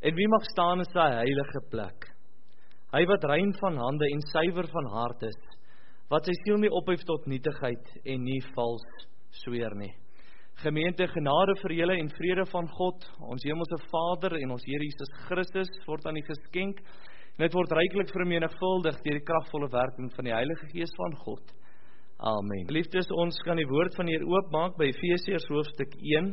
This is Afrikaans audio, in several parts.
En wie mag staan in sy heilige plek? Hy wat rein van hande en suiwer van hart is, wat sy siel nie ophef tot nietigheid en nie vals sweer nie. Gemeente, genade vir julle en vrede van God, ons hemelse Vader en ons Here Jesus Christus word aan u geskenk, en dit word ryklik vermenigvuldig deur die kragvolle werking van die Heilige Gees van God. Amen. Liefdes, ons kan die woord van die Here oopmaak by Efesiërs hoofstuk 1.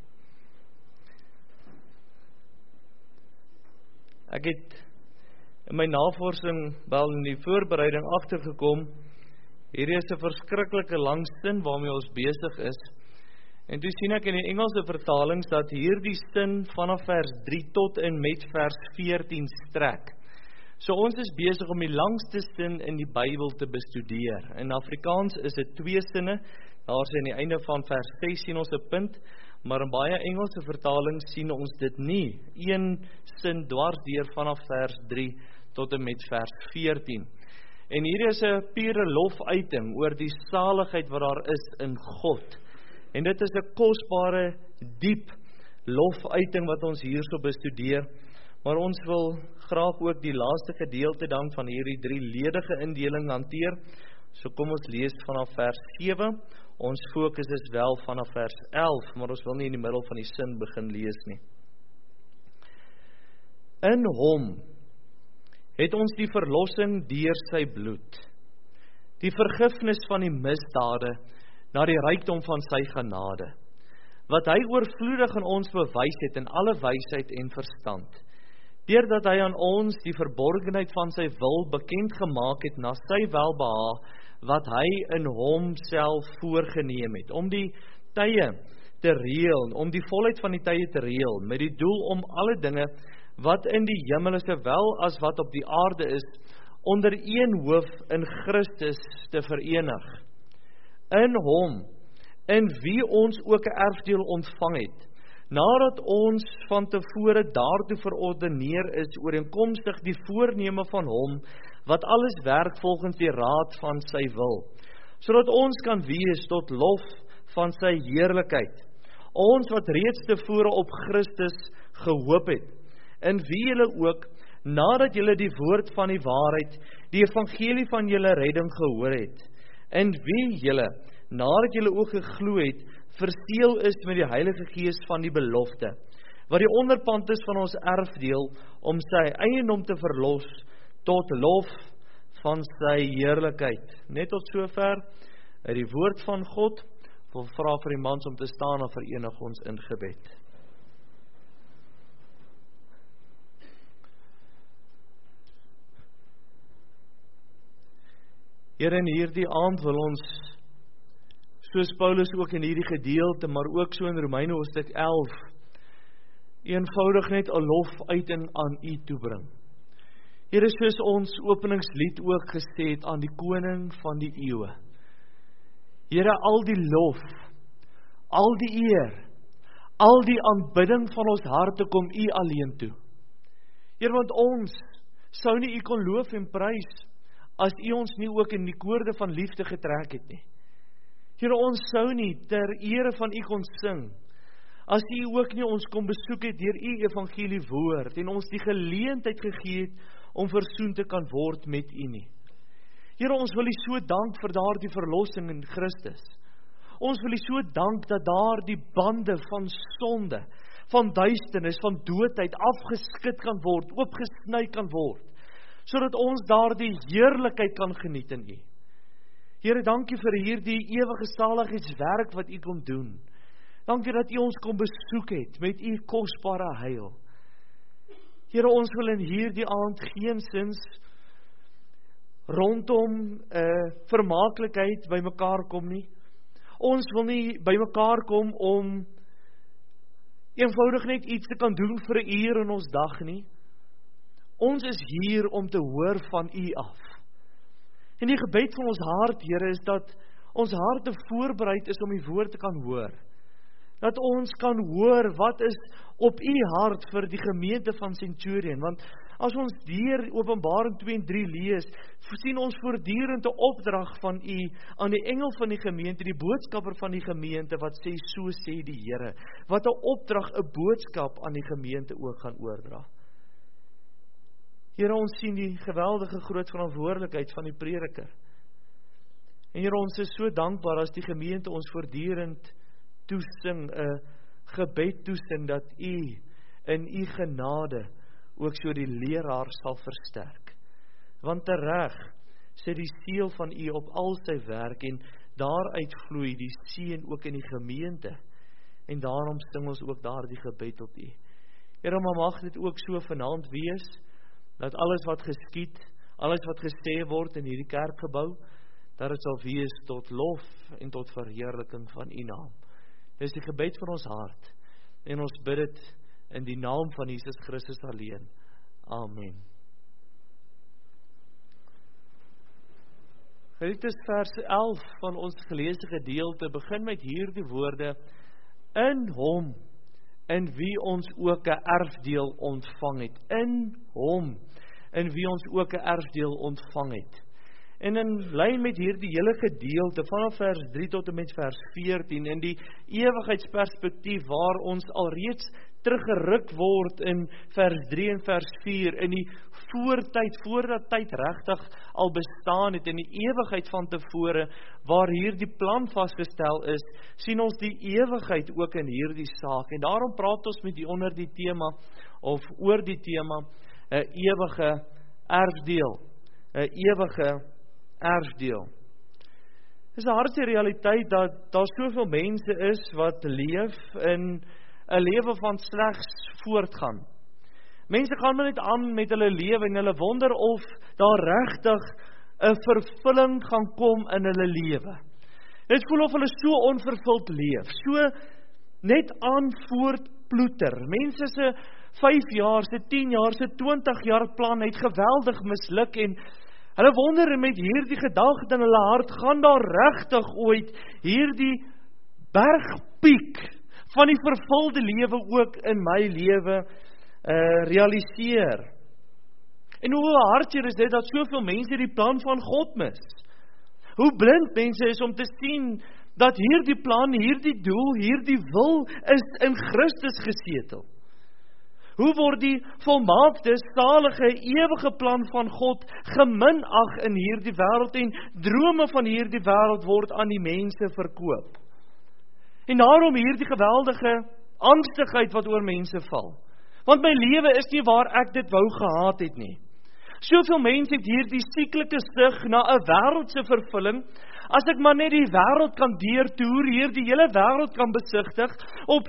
Ek het in my navorsing, wel in die voorbereiding agtergekom, hierdie is 'n verskriklike lang sin waarmee ons besig is. En toe sien ek in die Engelse vertalings dat hierdie sin vanaf vers 3 tot en met vers 14 strek. So ons is besig om die langste sin in die Bybel te bestudeer. In Afrikaans is dit 2 sinne, daar sien aan die einde van vers 6 sien ons 'n punt, maar in baie Engelse vertalings sien ons dit nie. Een sin dwars deur vanaf vers 3 tot en met vers 14. En hier is 'n pure lofuiting oor die saligheid wat daar is in God. En dit is 'n kosbare, diep lofuiting wat ons hierso bestudeer. Maar ons wil graag ook die laaste gedeelte dan van hierdie 3-ledige indeling hanteer. So kom ons lees vanaf vers 7. Ons fokus is wel vanaf vers 11, maar ons wil nie in die middel van die sin begin lees nie. In hom het ons die verlossing deur sy bloed, die vergifnis van die misdade na die rykdom van sy genade, wat hy oorvloedig aan ons bewys het in alle wysheid en verstand, deurdat hy aan ons die verborgenheid van sy wil bekend gemaak het na sy welbehae, wat hy in hom self voorgeneem het, om die tye te reël, om die volheid van die tye te reël, met die doel om alle dinge, wat in die hemel sowel as wat op die aarde is, onder een hoof in Christus te verenig. In hom, in wie ons ook 'n erfdeel ontvang het, nadat ons van tevore daartoe verordeneer is, ooreenkomstig die voorneme van hom, wat alles werk volgens die raad van sy wil, sodat ons kan wees tot lof van sy heerlikheid. Ons wat reeds tevore op Christus gehoop het, in wie julle ook, nadat julle die woord van die waarheid, die evangelie van julle redding gehoor het, in wie julle, nadat julle ook geglo het, verseël is met die Heilige Gees van die belofte, wat die onderpand is van ons erfdeel, om sy eiendom te verlos, tot lof van sy heerlikheid. Net tot sover, uit die woord van God, wil vra vir die mans om te staan en verenig ons in gebed. Here, in hierdie aand wil ons, soos Paulus ook in hierdie gedeelte, maar ook so in Romeine hoofstuk 11, eenvoudig net 'n lofuiting aan U toebring. Here, soos ons openingslied ook gesê het, aan die koning van die eeue. Here, al die lof, al die eer, al die aanbidding van ons harte kom U alleen toe. Here, want ons sou nie U kon loof en prys, as U ons nie ook in die koorde van liefde getrek het nie. Here, ons sou nie ter ere van U kon sing, as U ook nie ons kon besoek het deur U evangelie woord, en ons die geleentheid gegee het, om versoen te kan word met U nie. Here, ons wil U so dank vir daardie verlossing in Christus. Ons wil U so dank dat daardie bande van sonde, van duisternis, van doodheid afgeskit kan word, oopgesny kan word, sodat ons daardie heerlikheid kan geniet in U. Here, dankie vir hierdie ewige saligheidswerk wat U kom doen. Dankie dat U ons kom besoek het met U kosbare heil. Here, ons wil in hierdie aand geensins rondom vermaaklikheid by mekaar kom nie. Ons wil nie by mekaar kom om eenvoudig net iets te kan doen vir 'n uur in ons dag nie. Ons is hier om te hoor van U af. En die gebed van ons hart, Here, is dat ons harte voorbereid is om U woord te kan hoor. Dat ons kan hoor wat is op U hart vir die gemeente van Centurion. Want as ons deur Openbaring 2 en 3 lees, sien ons voortdurend 'n opdrag van U aan die engel van die gemeente, die boodskapper van die gemeente, wat sê, so sê die Here. Wat 'n opdrag, 'n boodskap aan die gemeente ook gaan oordra. Here, ons sien die geweldige groot verantwoordelikheid van die prediker. En Here, ons is so dankbaar as die gemeente ons voortdurend toesing, 'n gebed toesing, dat U in U genade ook so die leraar sal versterk. Want tereg sê die seël van U op al sy werk, en daaruit vloei die seën ook in die gemeente. En daarom sing ons ook daardie gebed tot U. Here, maar mag dit ook so vanaand wees, dat alles wat geskied, alles wat gesê word in hierdie kerkgebou, dat dit sal wees tot lof en tot verheerliking van U naam. Dis die gebed van ons hart, en ons bid dit in die naam van Jesus Christus alleen. Amen. Dit is vers 11 van ons geleesde gedeelte, begin met hierdie woorde: in Hom, in wie ons ook 'n erfdeel ontvang het. In Hom, in wie ons ook 'n erfdeel ontvang het. En in lyn met hierdie hele gedeelte, vanaf vers 3 tot en met vers 14, in die ewigheidsperspektief waar ons alreeds teruggeruk word in vers 3 en vers 4, in die voortyd, voordat tyd regtig al bestaan het, in die ewigheid van tevore, waar hierdie plan vasgestel is, sien ons die ewigheid ook in hierdie saak. En daarom praat ons met onder die tema, of oor die tema, 'n ewige erfdeel. 'n ewige erfdeel. Dit is 'n harde realiteit dat daar soveel mense is wat leef in 'n lewe van slegs voortgaan. Mense gaan maar net aan met hulle lewe en hulle wonder of daar regtig 'n vervulling gaan kom in hulle lewe. Dit voel of hulle so onvervuld leef, so net aan voortploeter. Mense se 5 jaar, se 10 jaar, se 20 jaar plan het geweldig misluk, en hulle wonder met hierdie gedagte in hulle hart, gaan daar regtig ooit hierdie bergpiek van die vervulde lewe ook in my lewe realiseer. En hoe hartseer is dit dat soveel mense die plan van God mis. Hoe blind mense is om te sien dat hierdie plan, hierdie doel, hierdie wil is in Christus gesetel. Hoe word die volmaakte, salige, ewige plan van God geminag in hierdie wêreld, en drome van hierdie wêreld word aan die mense verkoop. En daarom hierdie geweldige angstigheid wat oor mense val. Want my lewe is nie waar ek dit wou gehad het nie. Soveel mense het hierdie sieklike sug na 'n wêreldse vervulling. As ek maar net die wêreld kan deurtoer, hierdie hele wêreld kan besigtig, op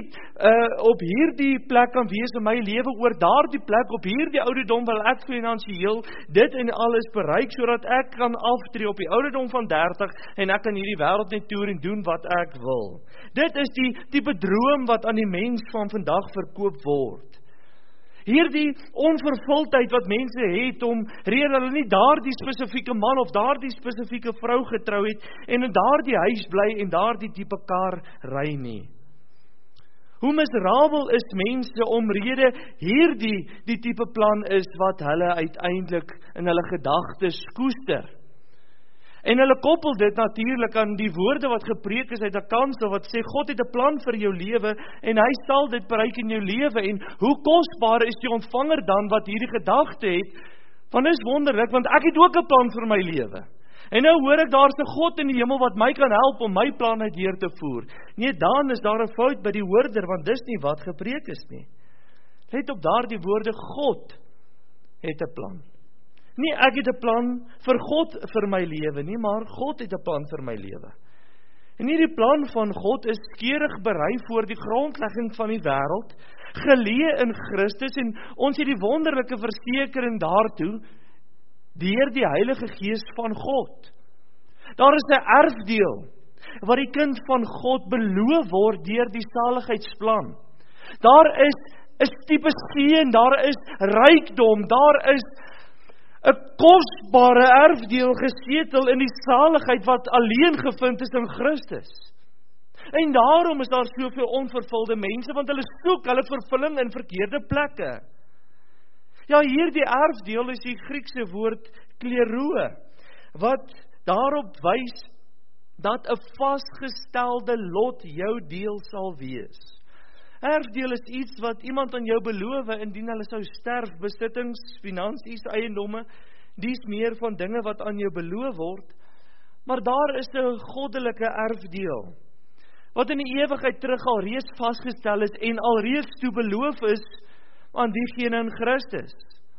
hierdie plek kan wees in my lewe, oor daardie plek, op hierdie ouderdom wil ek finansiëel dit en alles bereik, sodat ek kan aftree op die ouderdom van 30 en ek kan hierdie wêreld net toer en doen wat ek wil. Dit is die tipe droom wat aan die mens van vandag verkoop word. Hierdie onvervuldheid wat mense het om rede hulle nie daardie spesifieke man of daardie spesifieke vrou getrou het en in daardie huis bly en daardie tipe kar ry nie. Hoe miserabel is mense omrede hierdie die tipe plan is wat hulle uiteindelik in hulle gedagtes koester. En hulle koppel dit natuurlik aan die woorde wat gepreek is uit 'n kansel wat sê God het 'n plan vir jou lewe en hy sal dit bereik in jou lewe, en hoe kosbaar is die ontvanger dan wat hierdie gedagte het van is wonderlik, want ek het ook 'n plan vir my lewe. En nou hoor ek daar's 'n God in die hemel wat my kan help om my plan uit deur te voer. Nee, dan is daar 'n fout by die hoorder, want dis nie wat gepreek is nie. Let op daardie woorde, God het 'n plan. Nie ek het 'n plan vir God vir my lewe nie, maar God het 'n plan vir my lewe. En hierdie plan van God is skeurig berei voor die grondlegging van die wêreld, geleë in Christus, en ons het die wonderlike versekering daartoe deur die Heilige Gees van God. Daar is 'n erfdeel wat die kind van God beloof word deur die saligheidsplan. Daar is 'n tipe seën, daar is rykdom, daar is 'n kosbare erfdeel gesetel in die saligheid wat alleen gevind is in Christus. En daarom is daar soveel onvervulde mense, want hulle soek hulle vervulling in verkeerde plekke. Ja, hierdie erfdeel is die Griekse woord kleroo, wat daarop wys dat 'n vasgestelde lot jou deel sal wees. Erfdeel is iets wat iemand aan jou beloof indien hulle sou sterf, besittings, finansies, eiendomme, dies meer van dinge wat aan jou beloof word. Maar daar is 'n goddelike erfdeel, wat in die ewigheid terug alreeds vasgestel is en alreeds toe beloof is aan diegene in Christus.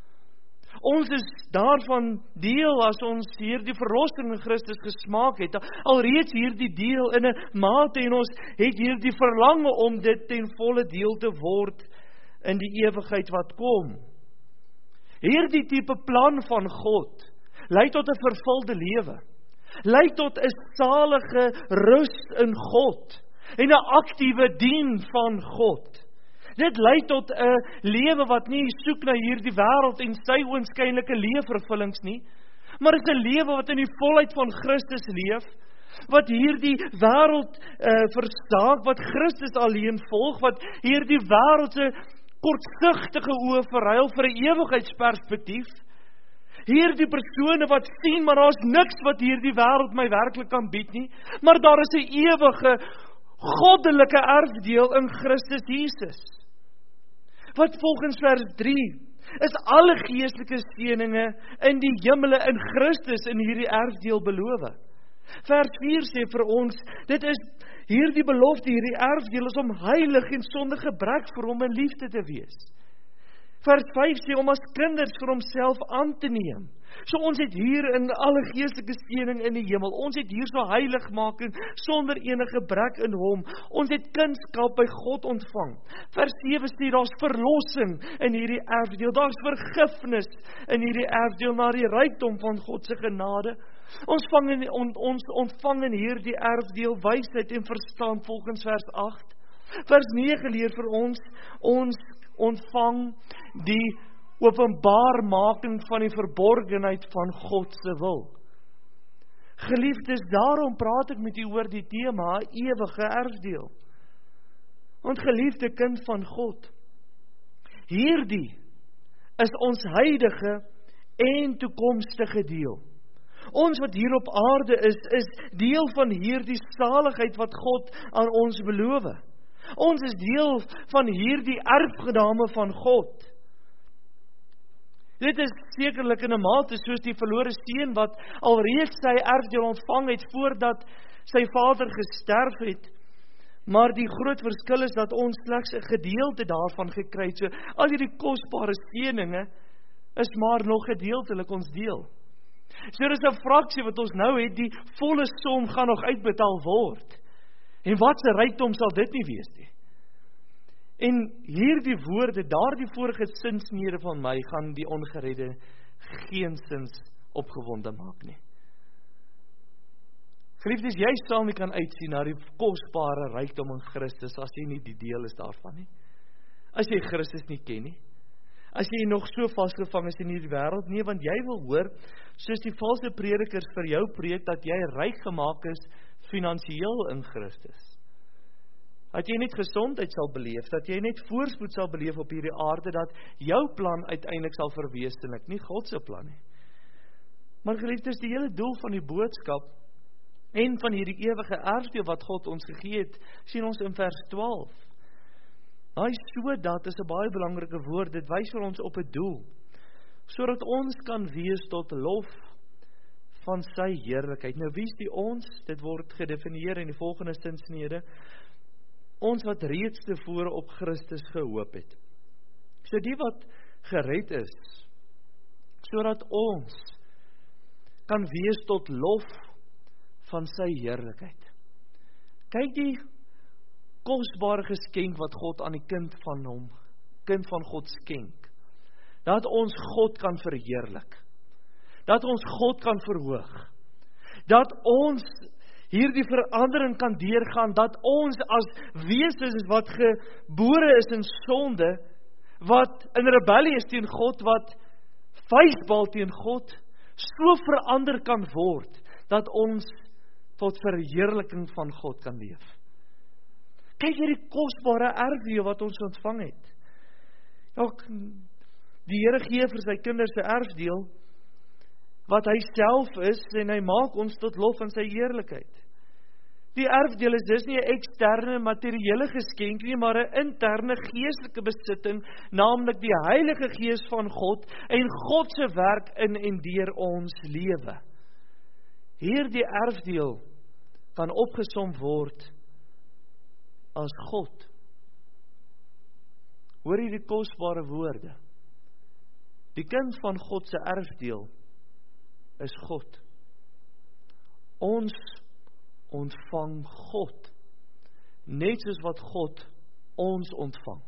Ons is daarvan deel as ons hierdie verlossing in Christus gesmaak het, alreeds hierdie deel in 'n mate en ons het hierdie verlange om dit ten volle deel te word in die ewigheid wat kom. Hierdie tipe plan van God lei tot 'n vervulde lewe, lei tot 'n salige rus in God en 'n aktiewe dien van God. Dit lei tot 'n lewe wat nie soek na hierdie wêreld en sy oënskynlike leefvervullings nie, maar is 'n lewe wat in die volheid van Christus leef, wat hierdie wêreld versaak, wat Christus alleen volg, wat hierdie wêreld se kortsigtige oë verruil vir 'n ewigheidsperspektief. Hierdie persone wat sien, maar daar's niks wat hierdie wêreld my werklik kan bied nie, maar daar is 'n ewige goddelike erfdeel in Christus Jesus. Wat volgens vers 3 is alle geestelike seëninge in die hemele in Christus in hierdie erfdeel beloof. Vers 4 sê vir ons, dit is hierdie belofte, hierdie erfdeel is om heilig en sonder gebrek vir hom in liefde te wees. Vers 5 sê om as kinders vir homself aan te neem. So ons het hier in alle geestelike seëning in die hemel, ons het hier so heiligmaking sonder enige gebrek in hom, ons het kindskap by God ontvang. Vers 7 sê daar's verlossing in hierdie erfdeel, daar's vergifnis in hierdie erfdeel na die rykdom van God se genade. Ons ontvang in hierdie erfdeel wysheid en verstaan volgens vers 8. Vers 9 leer vir ons ontvang die openbaarmaking van die verborgenheid van God se wil. Geliefdes, daarom praat ek met u oor die tema ewige erfdeel. Want geliefde kind van God, hierdie is ons huidige en toekomstige deel. Ons wat hier op aarde is deel van hierdie saligheid wat God aan ons beloof. Ons is deel van hierdie erfgename van God. Dit is sekerlik in 'n mate soos die verlore seun wat alreeds sy erfdeel ontvang het voordat sy vader gesterf het. Maar die groot verskil is dat ons slegs 'n gedeelte daarvan gekry het. So al hierdie kosbare seëninge is maar nog gedeeltelik ons deel. So dis 'n fraksie wat ons nou het, die volle som gaan nog uitbetaal word. En wat 'n rykdom sal dit nie wees nie. En hierdie woorde, daardie vorige sinsnede van my, gaan die ongeredde geensins opgewonde maak nie. Geliefdes, jy sal nie kan uitsien na die kosbare rykdom in Christus as jy nie die deel is daarvan nie. As jy Christus nie ken nie. As jy nog so vasgevang is in hierdie wêreld nie, want jy wil hoor, soos die valse predikers vir jou preek, dat jy ryk gemaak is finansiëel in Christus. Dat jy net gesondheid sal beleef, dat jy net voorspoed sal beleef op hierdie aarde, dat jou plan uiteindelik sal verwesenlik, nie God se plan nie. Maar geliefdes, die hele doel van die boodskap en van hierdie ewige erfdeel wat God ons gegee het, sien ons in vers 12. Hy sodat is 'n baie belangrike woord, dit wys vir ons op 'n doel, sodat ons kan wees tot lof van sy heerlikheid. Nou wie is die ons? Dit word gedefinieer in die volgende sinsnede. Ons wat reeds tevore op Christus gehoop het. So die wat gered is, sodat ons kan wees tot lof van sy heerlikheid. Kyk die kosbare geskenk wat God aan die kind van God skenk. Dat ons God kan verheerlik. Dat ons God kan verhoog. Dat ons hierdie verandering kan deurgaan, dat ons as wesens wat gebore is in sonde, wat in rebellie is teen God, wat vuisbal teen God, so verander kan word, dat ons tot verheerliking van God kan leef. Kyk hierdie kosbare erfdeel wat ons ontvang het. Ook die Here gee vir sy kinders 'n erfdeel, wat hy self is, en hy maak ons tot lof van sy heerlikheid. Die erfdeel is dus nie 'n eksterne materiële geskenk nie, maar 'n interne geestelike besitting, naamlik die Heilige Gees van God en God se werk in en deur ons lewe. Hierdie erfdeel kan opgesom word as God. Hoor hierdie kosbare woorde. Die kind van God se erfdeel is God. Ons ontvang God, net soos wat God ons ontvang.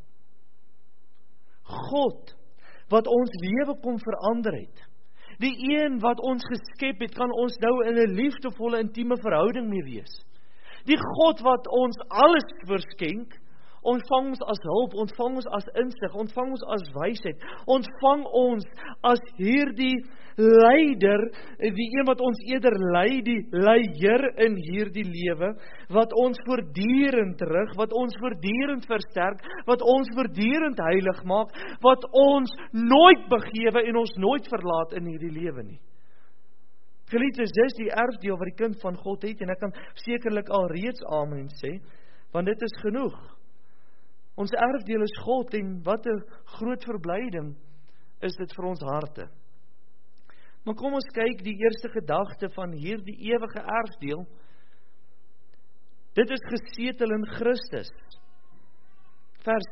God, wat ons lewe kom verander het, die een wat ons geskep het, kan ons nou in 'n liefdevolle, intieme verhouding mee wees. Die God wat ons alles verskenk, ontvang ons as hulp, ontvang ons as insig, ontvang ons as wysheid, ontvang ons as hierdie leider, die een wat ons eerder lei, die leier in hierdie lewe, wat ons voortdurend rig, wat ons voortdurend versterk, wat ons voortdurend heilig maak, wat ons nooit begewe en ons nooit verlaat in hierdie lewe nie. Geliefdes, dis die erfdeel wat die kind van God het, en ek kan sekerlik al reeds amen sê, want dit is genoeg. Ons erfdeel is God, en wat 'n groot verblyding is dit vir ons harte. Maar kom ons kyk die eerste gedagte van hierdie ewige erfdeel. Dit is gesetel in Christus. Vers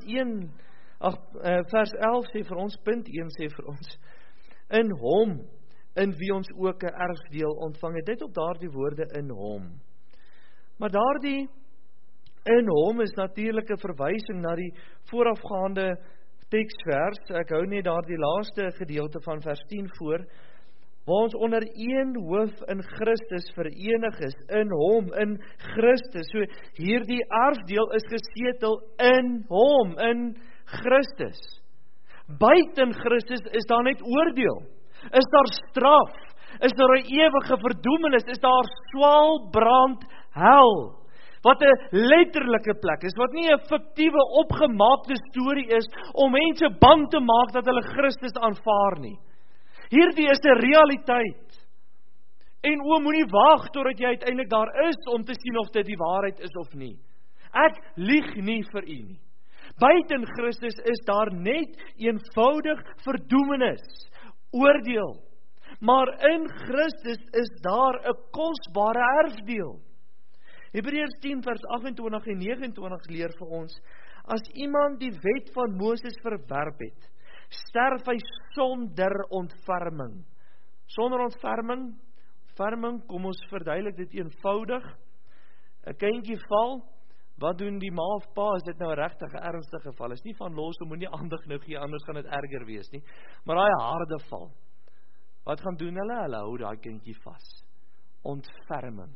11 sê vir ons, punt 1 sê vir ons, in hom, in wie ons ook 'n erfdeel ontvang het. Dit op daardie woorde in hom. Maar daardie in hom is natuurlik 'n verwysing na die voorafgaande teksvers. Ek hou net daardie laaste gedeelte van vers 10 voor, waar ons onder een hoof in Christus verenig is, in hom, in Christus. So hierdie erfdeel is gesetel in hom, in Christus. Buiten Christus is daar net oordeel. Is daar straf? Is daar 'n ewige verdoemenis? Is daar swaalbrand hel? Wat 'n letterlike plek is, wat nie 'n fiktiewe opgemaakte storie is om mense bang te maak dat hulle Christus aanvaar nie. Hierdie is 'n realiteit. En moenie wag totdat jy uiteindelik daar is om te sien of dit die waarheid is of nie. Ek lieg nie vir u nie. Buiten Christus is daar net eenvoudig verdoemenis, oordeel. Maar in Christus is daar 'n kosbare erfdeel. Hebreërs 10 vers 28 en 29 leer vir ons, as iemand die wet van Moses verwerp het, sterf hy sonder ontferming. Sonder ontferming? Ontferming, kom ons verduidelik dit eenvoudig. 'n Kindjie val, wat doen die ma of pa, is dit nou 'n regtig ernstige geval? Is nie van los, moenie aandag nou gee, anders gaan dit erger wees nie. Maar daai harde val, wat gaan doen hulle? Hulle hou daai kindjie vas. Ontferming.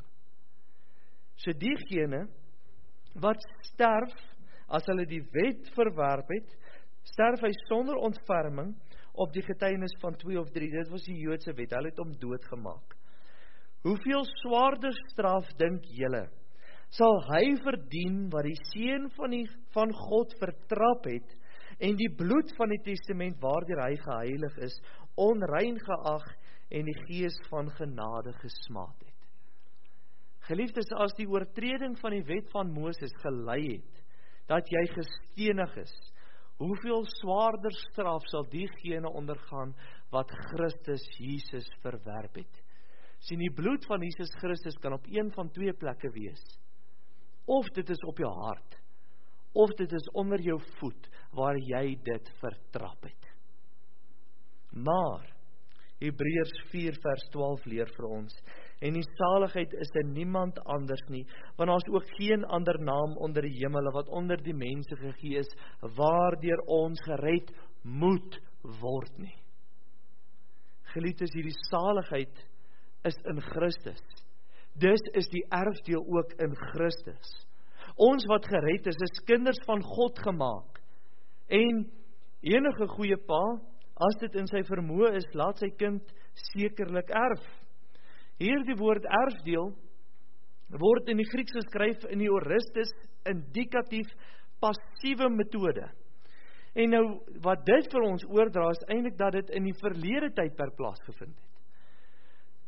So diegene wat sterf, as hulle die wet verwerp het, sterf hy sonder ontferming op die getuienis van 2 of 3. Dit was die Joodse wet, hulle het hom doodgemaak. Hoeveel swaarder straf dink julle sal hy verdien wat die seun van God vertrap het en die bloed van die testament waardeur hy geheilig is, onrein geag en die gees van genade gesmaad het. Geliefdes, as die oortreding van die wet van Moses gelei het, dat jy gestenig is, hoeveel swaarder straf sal diegene ondergaan wat Christus Jesus verwerp het? Sien, die bloed van Jesus Christus kan op een van 2 plekke wees. Of dit is op jou hart, of dit is onder jou voet, waar jy dit vertrap het. Maar, Hebreërs 4 vers 12 leer vir ons, en die saligheid is in niemand anders nie, want daar is ook geen ander naam onder die hemele wat onder die mense gegee is, waardeur ons gered moet word nie. Geliefdes, hierdie saligheid is in Christus. Dus is die erfdeel ook in Christus. Ons wat gered is kinders van God gemaak. En enige goeie pa, as dit in sy vermoë is, laat sy kind sekerlik erf. Hierdie woord erfdeel word in die Grieks geskryf in die oristes indikatief passiewe metode. En nou, wat dit vir ons oordra is eintlik dat dit in die verlede tydperk plaasgevind het.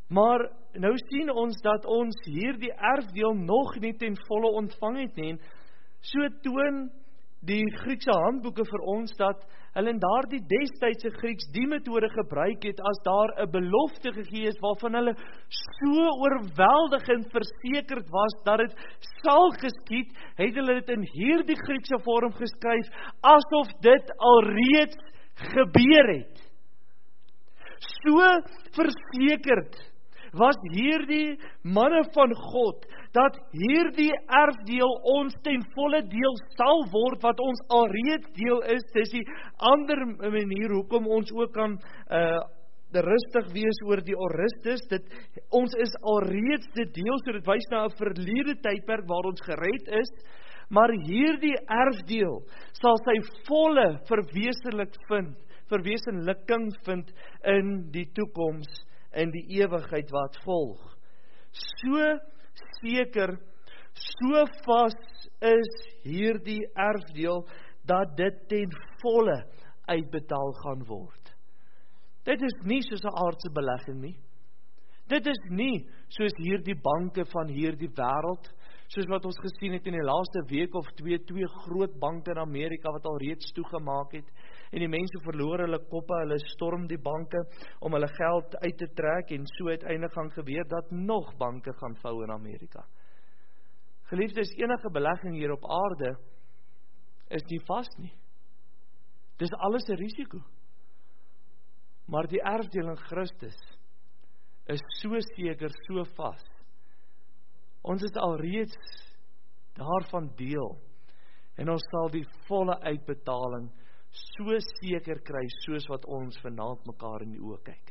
Maar nou sien ons dat ons hierdie erfdeel nog nie ten volle ontvang het nie. So toon die Griekse handboeke vir ons dat hulle in daardie destydse Grieks die metode gebruik het as daar 'n belofte gegee is waarvan hulle so oorweldigend versekerd was dat dit sal geskied, het hulle dit in hierdie Griekse vorm geskryf asof dit alreeds gebeur het. So versekerd was hierdie manne van God, dat hierdie erfdeel ons ten volle deel sal word, wat ons alreeds deel is. Dis die ander manier, hoekom ons ook kan rustig wees oor die Oristus, ons is alreeds dit deel, so dit wys na 'n verlede tydperk waar ons gered is, maar hierdie erfdeel sal sy volle verwesenliking vind in die toekoms, in die ewigheid wat volg. So seker, so vas is hierdie erfdeel, dat dit ten volle uitbetaal gaan word. Dit is nie soos 'n aardse belegging nie. Dit is nie soos hierdie banke van hierdie wêreld, soos wat ons gesien het in die laaste week of twee groot banke in Amerika wat al reeds toegemaak het, en die mense verloor hulle koppe, hulle storm die banke om hulle geld uit te trek, en so uiteindelik gaan gebeur dat nog banke gaan vou in Amerika. Geliefdes, enige belegging hier op aarde is nie vas nie. Dis alles 'n risiko. Maar die erfdeel in Christus is so seker, so vas. Ons is alreeds daarvan deel, en ons sal die volle uitbetaling so seker kry, soos wat ons vanaand mekaar in die oë kyk.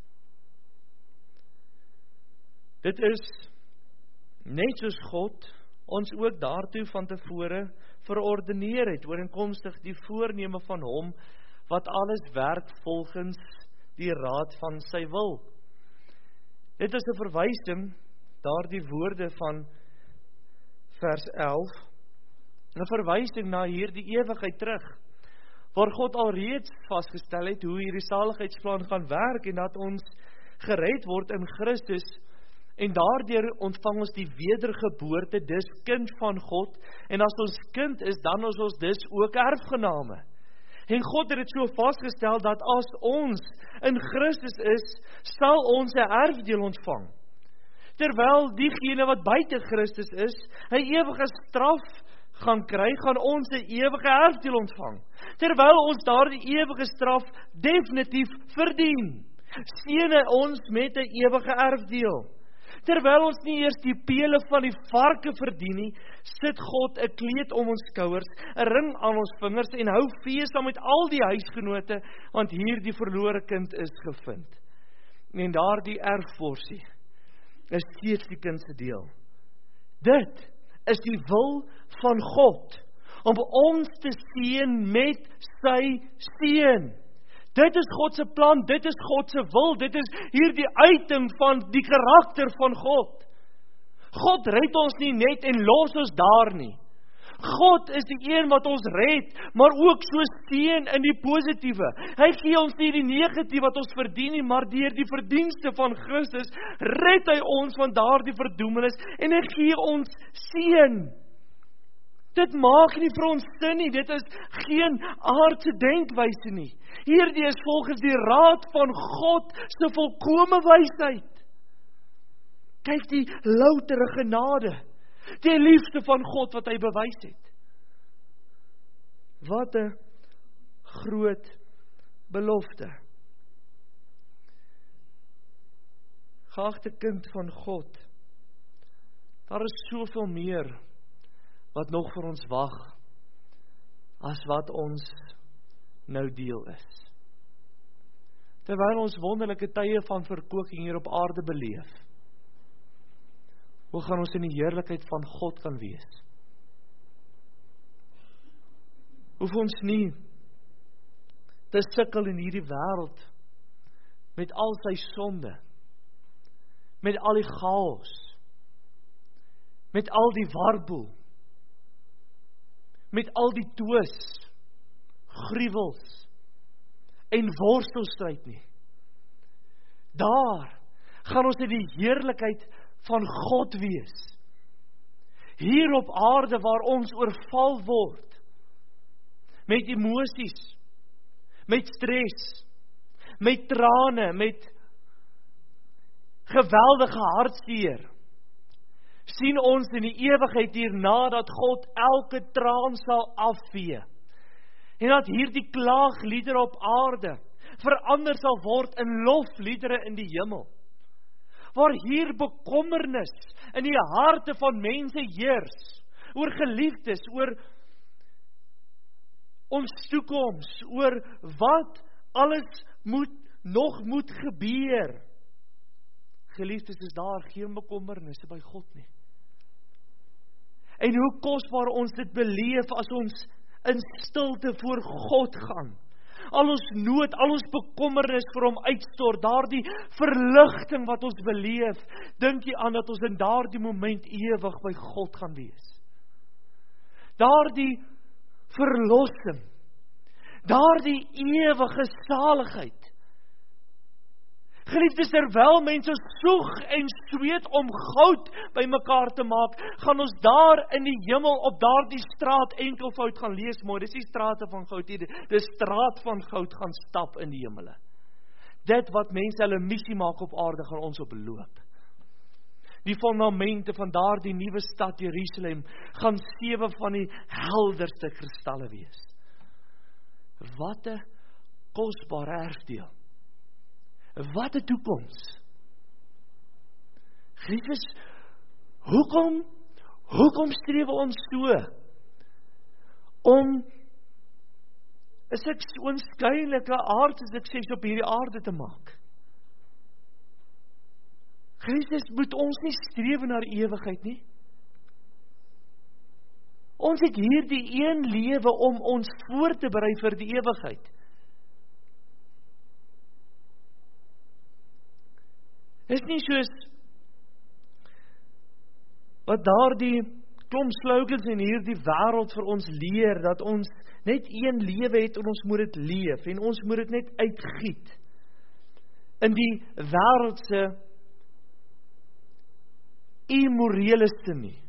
Dit is net soos God ons ook daartoe van tevore verordeneer het, ooreenkomstig die voorneme van hom, wat alles werk volgens die raad van sy wil. Dit is 'n verwysing, daardie woorde van vers 11, 'n verwysing na hierdie ewigheid terug, waar God alreeds vasgestel het hoe hierdie saligheidsplan gaan werk, en dat ons gered word in Christus, en daardeur ontvang ons die wedergeboorte, dis kind van God, en as ons kind is, dan is ons dus ook erfgename. En God het dit so vasgestel, dat as ons in Christus is, sal ons 'n erfdeel ontvang. Terwyl diegene wat buite Christus is, 'n ewige straf gaan kry, gaan ons 'n ewige erfdeel ontvang. Terwyl ons daardie ewige straf definitief verdien, seën hy ons met 'n ewige erfdeel. Terwyl ons nie eers die pele van die varke verdien nie, sit God 'n kleed om ons skouers, 'n ring aan ons vingers, en hou fees saam met al die huisgenote, want hier die verlore kind is gevind. En daardie erfporsie is steeds die kind se deel. Dit is die wil van God, om ons te seën met sy seën. Dit is God se plan, dit is God se wil, dit is hierdie uiting van die karakter van God. God red ons nie net en los ons daar nie. God is die een wat ons red, maar ook so seën in die positiewe. Hy gee ons nie die negatief wat ons verdien nie, maar deur die verdienste van Christus red hy ons van daardie verdoemenis, en hy gee ons seën. Dit maak nie vir ons sin nie, dit is geen aardse denkwyse nie. Hierdie is volgens die raad van God se volkome wysheid. Kyk die loutere genade, die liefde van God wat hy bewys het. Wat 'n groot belofte. Geagte kind van God, daar is soveel meer wat nog vir ons wag, as wat ons nou deel is. Terwyl ons wonderlike tye van verkoeking hier op aarde beleef, hoe gaan ons in die heerlikheid van God kan wees? Hoef ons nie te sukkel in hierdie wêreld, met al sy sonde, met al die chaos, met al die warboel, met al die twis, gruwels en worstelstryd nie. Daar, gaan ons in die heerlikheid van God wees. Hier op aarde waar ons oorval word, met emosies, met stres, met trane, met geweldige hartseer, sien ons in die ewigheid hierna dat God elke traan sal afvee. En dat hierdie klaagliedere op aarde verander sal word in lofliedere in die hemel. Waar hier bekommernis in die harte van mense heers, oor geliefdes, oor ons toekoms, oor wat alles nog moet gebeur. Geliefdes, is daar geen bekommernisse by God nie. En hoe kosbaar ons dit beleef as ons in stilte voor God gaan. Al ons nood, al ons bekommernis vir hom uitstort, daardie verligting wat ons beleef, dink jy aan dat ons in daardie moment ewig by God gaan wees. Daardie verlossing, daardie ewige saligheid. Geliefdes, terwyl mense soeg en sweet om goud by mekaar te maak, gaan ons daar in die hemel op daardie straat enkelvoud gaan lees, mooi, dis die strate van goud hier, die straat van goud gaan stap in die hemele. Dit wat mense hulle missie maak op aarde, gaan ons op loop. Die fondamente van daardie nuwe stad Jerusalem, gaan 7 van die helderste kristalle wees. Wat 'n kosbare erfdeel. Wat 'n toekoms. Geliefdes, hoekom streef ons so om 'n onskynlike aardse sukses op hierdie aarde te maak? Geliefdes, moet ons nie streef na ewigheid nie? Ons het hierdie een lewe om ons voor te berei vir die ewigheid. Is nie soos wat daardie klomp slogans in hierdie wêreld vir ons leer, dat ons net een lewe het en ons moet dit leef, en ons moet dit net uitgiet in die wêreldse immorele sin nie.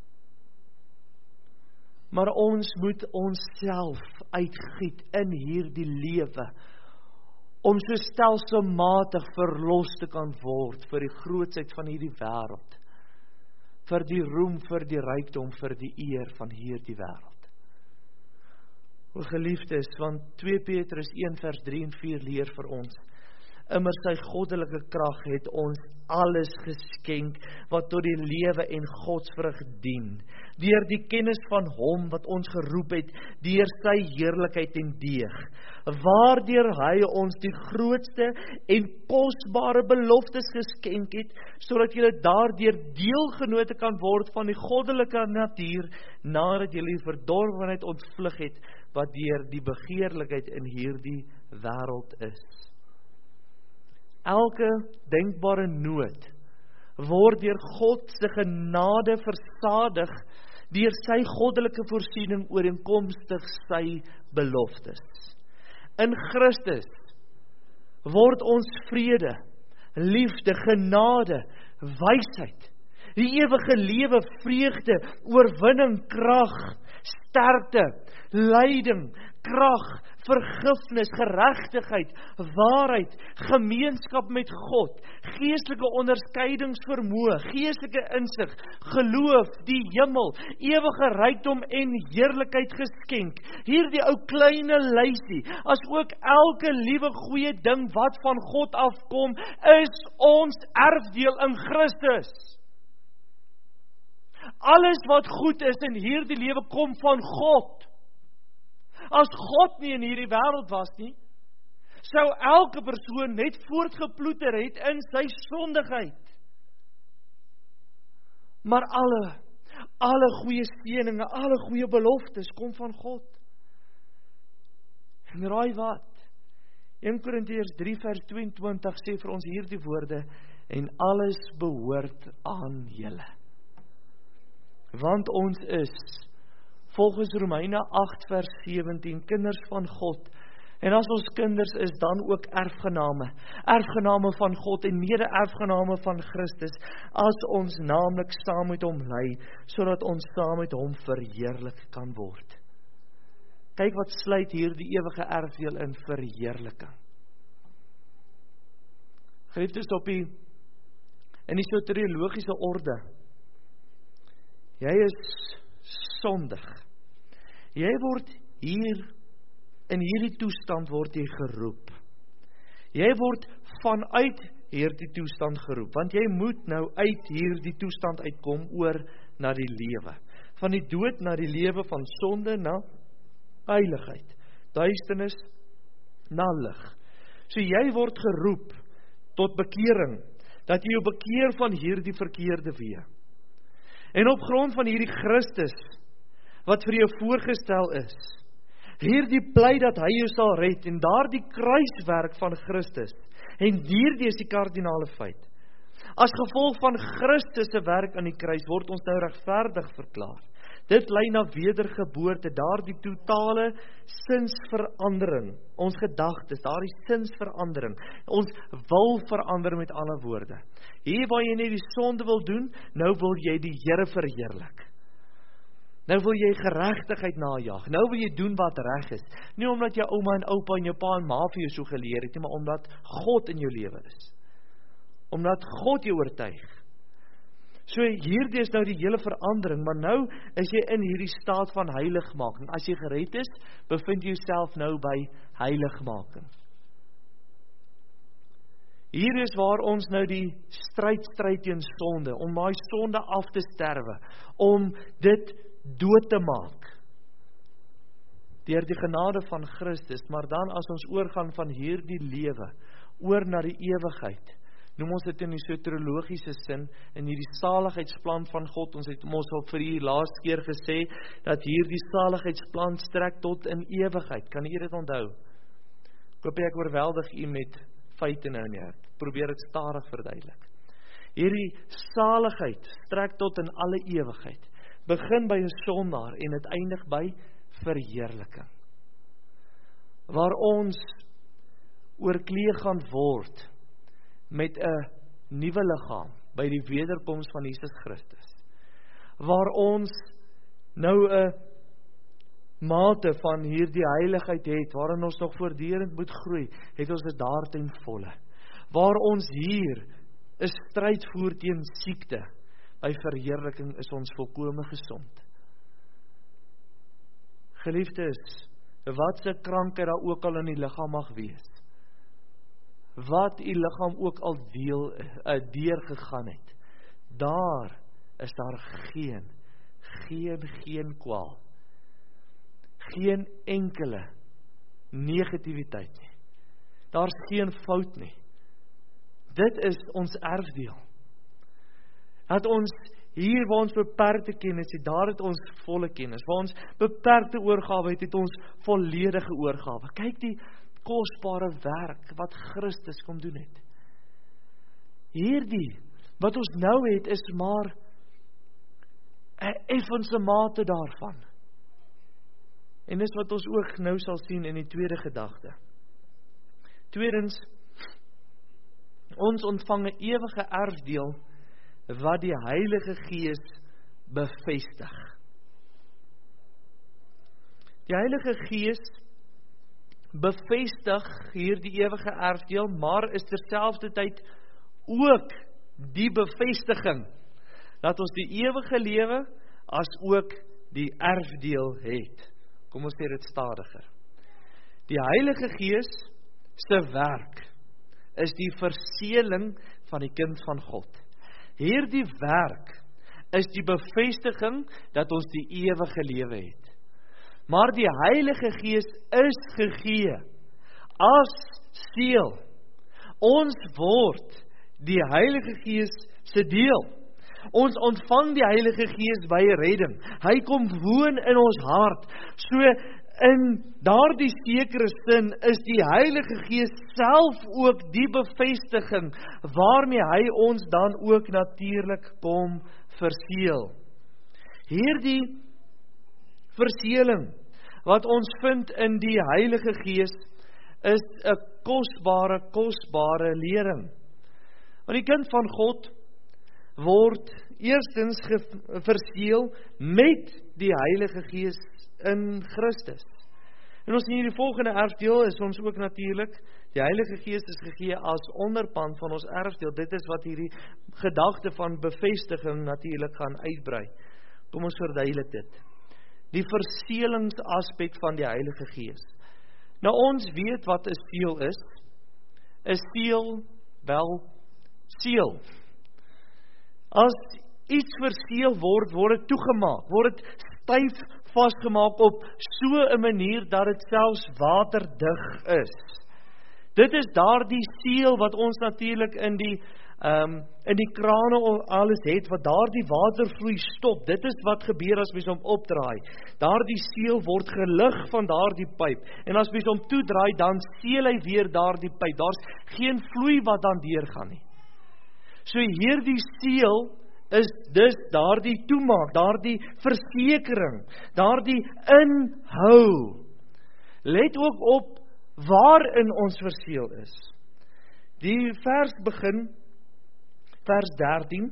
Maar ons moet onsself uitgiet in hierdie lewe, om so stelselmatig verlos te kan word vir die grootsheid van hierdie wêreld, vir die roem, vir die rykdom, vir die eer van hierdie wêreld. O geliefdes, want 2 Petrus 1 vers 3 en 4 leer vir ons, immers sy goddelike krag het ons alles geskenk, wat tot die lewe en godsvrug dien, deur die kennis van hom wat ons geroep het, deur sy heerlikheid en deeg, waardeur hy ons die grootste en kosbare beloftes geskenk het, sodat julle daardeur deelgenote kan word van die goddelike natuur, nadat julle die verdorwenheid ontvlug het, wat deur die begeerlikheid in hierdie wêreld is. Elke denkbare nood word deur God se genade versadig deur sy goddelike voorsiening ooreenkomstig sy beloftes. In Christus word ons vrede, liefde, genade, wysheid, die ewige lewe, vreugde, oorwinning, krag, sterkte, leiding, krag, vergifnis, geregtigheid, waarheid, gemeenskap met God, geestelike onderskeidingsvermoë, geestelike insig, geloof, die hemel, ewige rykdom en heerlikheid geskenk. Hierdie ou kleine lysie, as ook elke liewe goeie ding wat van God afkom, is ons erfdeel in Christus. Alles wat goed is in hierdie lewe kom van God. As God nie in hierdie wêreld was nie, sou elke persoon net voortgeploeter het in sy sondigheid. Maar alle goeie seëninge, alle goeie beloftes kom van God. En raai wat? 1 Korintiërs 3 vers 22 sê vir ons hierdie woorde, en alles behoort aan julle. Want ons is, volgens Romeine 8 vers 17, kinders van God, En as ons kinders is, dan ook erfgename. Erfgename van God en mede-erfgename van Christus, as ons naamlik saam met hom ly, sodat ons saam met hom verheerlik kan word. Kyk wat sluit hier die ewige erfdeel in: verheerliking. Geliefdes, in die soteriologiese orde, jy is sondig. Jy word in hierdie toestand word jy geroep. Jy word vanuit hierdie toestand geroep, want jy moet nou uit hierdie toestand uitkom oor na die lewe. Van die dood na die lewe, van sonde na heiligheid, duisternis na lig. So jy word geroep tot bekering, dat jy jou bekeer van hierdie verkeerde weë. En op grond van hierdie Christus, wat vir jou voorgestel is, hierdie pleit dat hy jou sal red, en daardie kruiswerk van Christus, en hierdie is die kardinale feit. As gevolg van Christus se werk aan die kruis, word ons nou regverdig verklaar. Dit lei na wedergeboorte, daardie totale sinsverandering, ons gedagtes, daardie sinsverandering, ons wil verander met ander woorde. Hier waar jy net die sonde wil doen, nou wil jy die Here verheerlik. Nou wil jy geregtigheid najag, nou wil jy doen wat reg is. Nie omdat jou ouma en oupa en jou pa en ma vir jou so geleer het, maar omdat God in jou lewe is. Omdat God jou oortuig. So hierdie is nou die hele verandering, maar nou is jy in hierdie staat van heiligmaking. As jy gered is, bevind jy jouself nou by heiligmaking. Hier is waar ons nou die stryd teen sonde, om daai sonde af te sterwe, om dit dood te maak. Deur die genade van Christus, maar dan as ons oorgaan van hierdie lewe, oor na die ewigheid, noem ons dit in die soteriologiese sin, in hierdie saligheidsplan van God. Ons het ons al vir u laaste keer gesê, dat hierdie saligheidsplan strek tot in ewigheid. Kan u dit onthou? Ek hoop ek oorweldig u met feite nou nie. Probeer dit stadig verduidelik. Hierdie saligheid strek tot in alle ewigheid. Begin by 'n sondaar en dit eindig by verheerliking. Waar ons oorklee gaan word met 'n nuwe liggaam by die wederkoms van Jesus Christus. Waar ons nou 'n mate van hierdie heiligheid het, waarin ons nog voortdurend moet groei, het ons dit daar ten volle. Waar ons hier 'n stryd voer teen siekte, by verheerliking is ons volkome gesond. Geliefdes, wat se krankheid daar ook al in die liggaam mag wees, wat u liggaam ook al deur gegaan het, daar is daar geen kwaal, geen enkele negativiteit nie. Daar's geen fout nie. Dit is ons erfdeel. Dat ons hier waar ons beperkte kennis het, daar het ons volle kennis. Waar ons beperkte oorgawe het, het ons volledige oorgawe. Kyk die kosbare werk wat Christus kom doen het. Hierdie, wat ons nou het, is maar 'n effense mate daarvan. En dis wat ons ook nou sal sien in die tweede gedagte. Tweedens, ons ontvang 'n ewige erfdeel wat die Heilige Gees bevestig. Die Heilige Gees bevestig hier die ewige erfdeel, maar is terselfdertyd ook die bevestiging dat ons die ewige lewe as ook die erfdeel het. Kom ons sê dit stadiger. Die Heilige Gees se werk is die verseëling van die kind van God. Hierdie werk is die bevestiging dat ons die ewige lewe het. Maar die Heilige Gees is gegee as seël. Ons word die Heilige Gees se deel. Ons ontvang die Heilige Gees by redding. Hy kom woon in ons hart. So in daardie sekere sin is die Heilige Gees self ook die bevestiging waarmee hy ons dan ook natuurlik kom verseël. Hierdie verseëling wat ons vind in die Heilige Gees is 'n kosbare lering. Want die kind van God word eerstens verseël met die Heilige Gees in Christus. En ons in hierdie volgende erfdeel is ons ook natuurlik, die Heilige Gees is gegee as onderpand van ons erfdeel. Dit is wat hierdie gedagte van bevestiging natuurlik gaan uitbrei. Kom ons verduidelik dit. Die verseelingsaspek van die Heilige Gees. Nou ons weet wat 'n seël is. 'n Seël, wel, seël. As iets verseël word, word dit toegemaak, word dit styf vasgemaak op so 'n manier dat dit selfs waterdig is. Dit is daardie seël wat ons natuurlik in die krane alles het, wat daardie watervloei stop. Dit is wat gebeur as mens hom opdraai. Daardie seël word gelig van daardie pyp. En as mens hom toedraai, dan seël hy weer daardie pyp. Daar's geen vloei wat dan deurgaan nie. So hierdie seël is dus daardie toemaak, daardie versekering, daardie inhou. Let ook op waarin ons verseël is. Die vers begin, vers 13,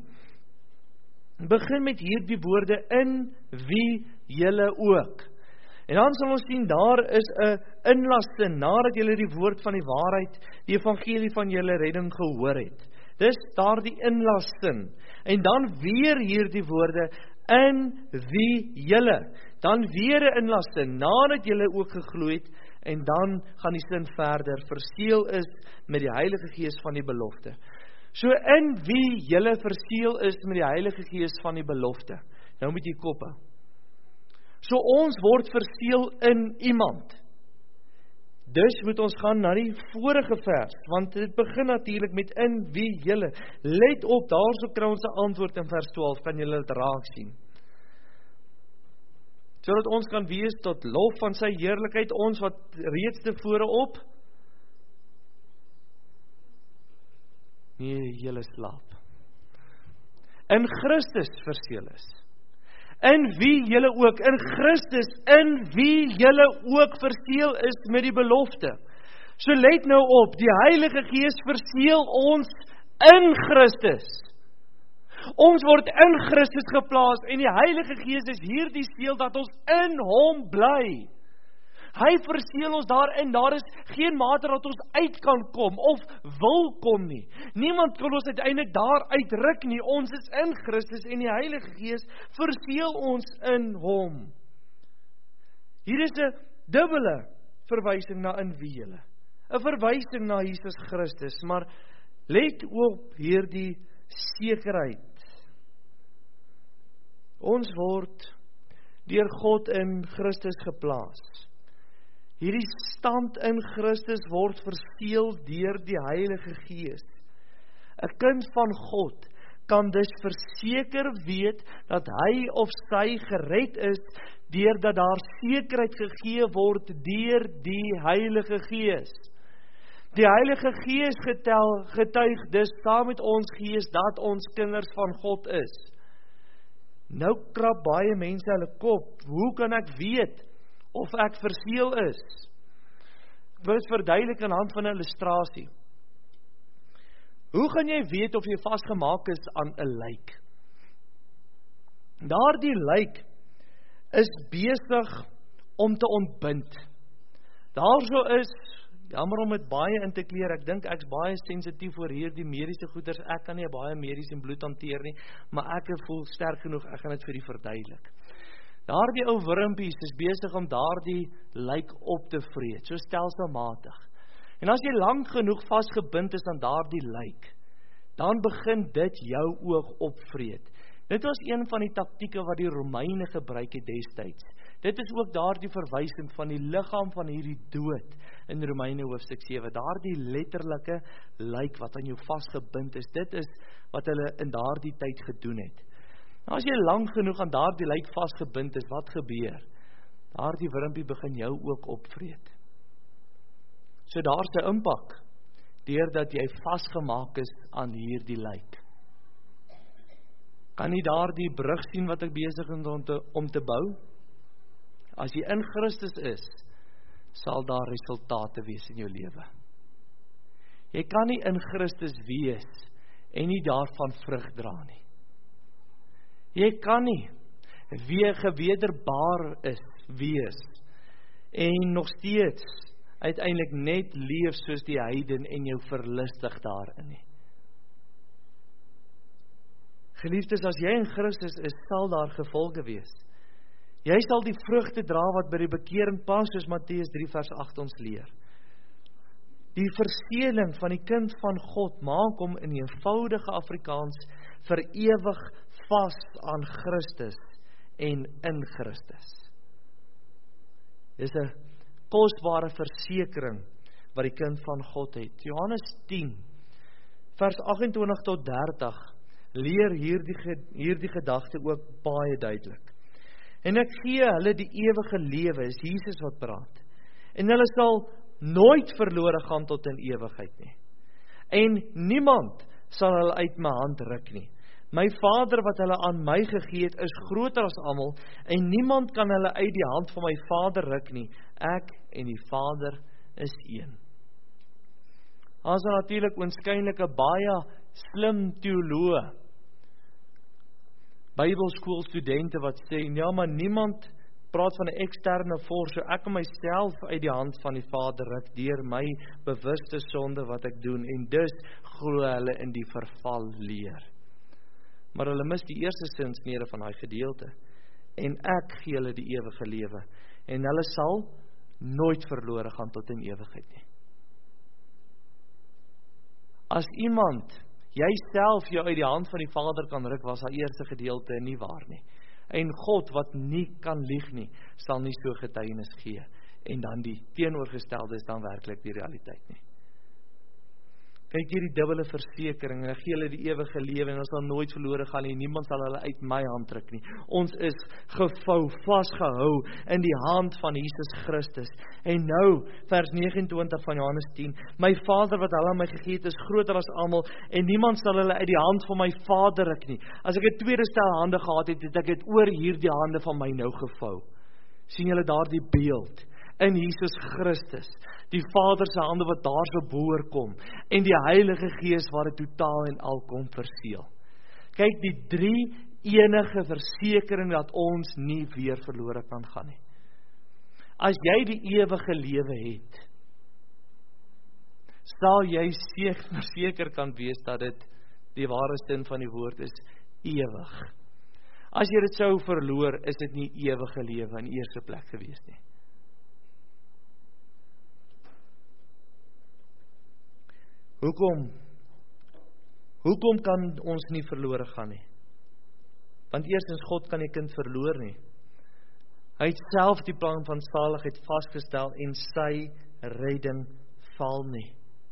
begin met hierdie woorde, in wie julle ook. En dan sal ons sien, daar is 'n inlasting, nadat julle die woord van die waarheid, die evangelie van julle redding gehoor het. Dis daar die inlasting. En dan weer hierdie woorde, in wie julle. Dan weer 'n inlasting, nadat julle ook geglo het, en dan gaan die sin verder, verseël is met die Heilige Gees van die belofte. So in wie julle verseël is met die Heilige Gees van die belofte. Nou moet jy kop hou. So ons word verseël in iemand. Dus moet ons gaan na die vorige vers, want dit begin natuurlik met in wie julle. Let op, daarso kry ons 'n antwoord in vers 12, kan julle dit raak sien. Sodat ons kan wees tot lof van sy heerlikheid, ons wat reeds tevore op nee, julle slaap. In Christus verseël is. In wie julle ook, in Christus, in wie julle ook verseël is met die belofte. So let nou op, die Heilige Gees verseël ons in Christus. Ons word in Christus geplaas en die Heilige Gees is hierdie seël dat ons in hom bly. Hy verseël ons daarin, daar is geen mate dat ons uit kan kom of wil kom nie. Niemand kan ons uiteindelik daar uitruk nie, ons is in Christus en die Heilige Gees verseël ons in hom. Hier is 'n dubbele verwysing na in wie julle. 'n verwysing na Jesus Christus, maar let op hierdie sekerheid. Ons word deur God in Christus geplaas. Hierdie stand in Christus word verseël deur die Heilige Gees. 'n Kind van God kan dus verseker weet dat hy of sy gered is deurdat daar sekerheid gegee word deur die Heilige Gees. Die Heilige Gees getuig dus saam met ons gees dat ons kinders van God is. Nou krap baie mense hulle kop. Hoe kan ek weet of ek verseël is? Ek wil dit verduidelik aan hand van 'n illustrasie. Hoe gaan jy weet of jy vasgemaak is aan 'n lijk? Daardie lijk is besig om te ontbind. Daarso is, jammer om dit baie in te kleer, ek dink ek's baie sensitief oor hierdie mediese goeders, ek kan nie baie medies en bloed hanteer nie, maar ek voel sterk genoeg, ek gaan dit vir die verduidelik. Daardie ou wurmpies is besig om daardie lijk op te vreet, so stelselmatig. En as jy lank genoeg vasgebind is aan daardie lijk, dan begin dit jou oog opvreet. Dit was een van die taktieke wat die Romeine gebruik het destyds. Dit is ook daardie verwysing van die liggaam van hierdie dood in Romeine hoofstuk 7. Daardie letterlike lijk wat aan jou vasgebind is, dit is wat hulle in daardie tyd gedoen het. Nou as jy lang genoeg aan daardie lijk vasgebind is, wat gebeur? Daardie wurmpie begin jou ook opvreet. So daar's 'n impak, deurdat jy vasgemaak is aan hierdie lijk. Kan jy daardie brug sien wat ek besig is om te bou? As jy in Christus is, sal daar resultate wees in jou lewe. Jy kan nie in Christus wees en nie daarvan vrug dra nie. Jy kan nie gewederbaar wees en nog steeds uiteindelik net leef soos die heiden en jou verlustig daarin nie. Geliefdes, as jy in Christus is, sal daar gevolge wees. Jy sal die vrugte dra wat by die bekering pas, soos Matteus 3 vers 8 ons leer. Die verseëling van die kind van God maak hom in eenvoudige Afrikaans vir ewig vas aan Christus en in Christus. Dis 'n kosbare versekering wat die kind van God het. Johannes 10 vers 28 tot 30 leer hierdie gedagte ook baie duidelik. En ek gee hulle die ewige lewe, is Jesus wat praat. En hulle sal nooit verlore gaan tot in ewigheid nie. En niemand sal hulle uit my hand ruk nie. My Vader wat hulle aan my gegee het, is groter as almal, en niemand kan hulle uit die hand van my Vader ruk nie. Ek en die Vader is een. Daar is natuurlik oënskynlik 'n baie slim teoloog, Bybelskoolstudente wat sê, ja, maar niemand praat van 'n eksterne forse, so ek kan myself uit die hand van die Vader ruk deur my bewuste sonde wat ek doen, en dus glo hulle in die verval leer. Maar hulle mis die eerste sinsnede van daai gedeelte. En ek gee hulle die ewige lewe, en hulle sal nooit verlore gaan tot in ewigheid nie. As iemand Jy self jou uit die hand van die Vader kan ruk, was haar eerste gedeelte nie waar nie. En God, wat nie kan lieg nie, sal nie so getuienis gee. En dan die teenoorgestelde is dan werklik die realiteit nie. Kyk hier die dubbele versekering, en ek gee hulle die ewige lewe, en ons sal nooit verlore gaan nie, niemand sal hulle uit my hand ruk nie. Ons is gevou, vasgehou in die hand van Jesus Christus. En nou, vers 29 van Johannes 10, my Vader wat hulle aan my gegee het, is groter as almal, en niemand sal hulle uit die hand van my Vader ruk nie. As ek 'n tweede stel hande gehad het, het ek dit oor hierdie hande van my nou gevou. Sien julle daar die beeld? In Jesus Christus, die Vader se hande wat daar so boor kom, en die Heilige Gees wat dit totaal en al kom verseël. Kyk, die 3 enige versekering dat ons nie weer verlore kan gaan nie. As jy die ewige lewe het, sal jy verseker kan wees dat dit die ware sin van die woord is, ewig. As jy dit sou verloor, is dit nie ewige lewe in eerste plek gewees nie. Hoekom kan ons nie verlore gaan nie? Want eerstens, God kan nie kind verloor nie. Hy het self die plan van saligheid vasgestel en sy redding val nie.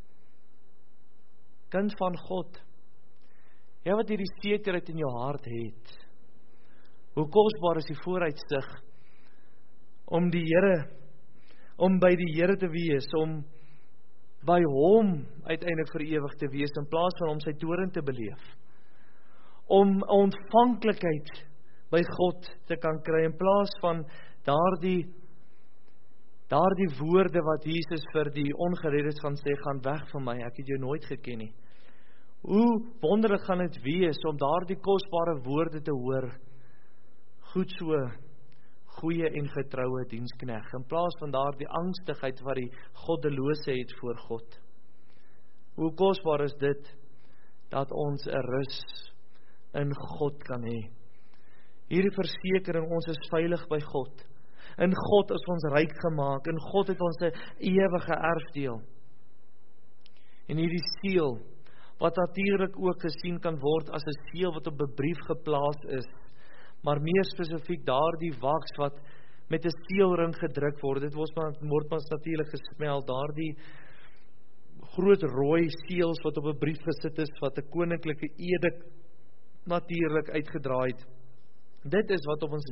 Kind van God, jy wat hierdie sekerheid in jou hart het, hoe kosbaar is die vooruitsig om by die Here te wees, om by hom uiteindelik vir ewig te wees, in plaas van om sy toorn te beleef. Om ontvanklikheid by God te kan kry, in plaas van daardie woorde wat Jesus vir die ongereddes gaan sê, gaan weg van my, ek het jou nooit geken nie. Hoe wonderlik gaan dit wees om daardie kosbare woorde te hoor, goed so, goeie en getroue diensknegt, in plaas van daardie angstigheid wat die goddelose het voor God. Hoe kosbaar is dit, dat ons 'n rus in God kan hê. Hierdie versekering, ons is veilig by God. In God is ons ryk gemaak, in God het ons 'n ewige erfdeel. En hierdie seël, wat natuurlik ook gesien kan word as 'n seël wat op 'n brief geplaas is, maar meer spesifiek daardie waks wat met 'n seelring gedruk word, dit word pas natuurlik gesmel, daardie groot rooi seels wat op 'n brief gesit is, wat 'n koninklike edik natuurlik uitgedraai het. Dit is wat op